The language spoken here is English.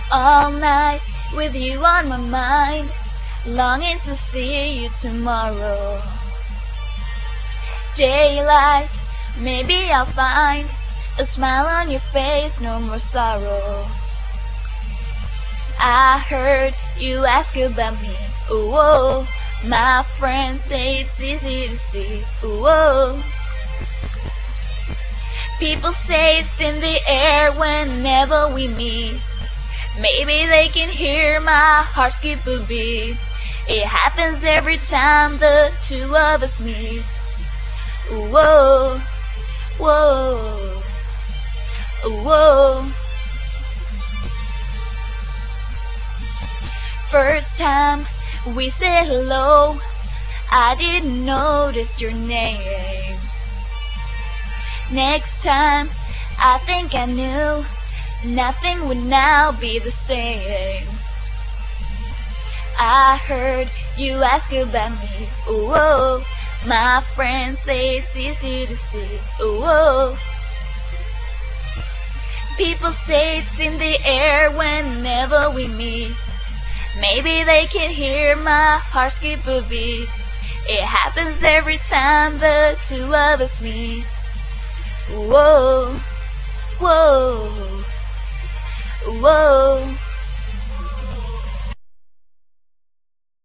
all night with you on my mind, longing to see you tomorrow. Daylight, maybe I'll find a smile on your face, no more sorrow. I heard you ask about me, ooh, oh. My friends say it's easy to see, ooh, oh. People say it's in the air whenever we meet. Maybe they can hear my heart skip a beat. It happens every time the two of us meet. Ooh, whoa, whoa, whoa. First time we said hello, I didn't notice your name. Next time, I think I knew nothing would now be the same. I heard you ask about me, ooh, oh. My friends say it's easy to see, ooh, oh. People say it's in the air whenever we meet. Maybe they can hear my heart skip a beat. It happens every time the two of us meet. Whoa, whoa, whoa.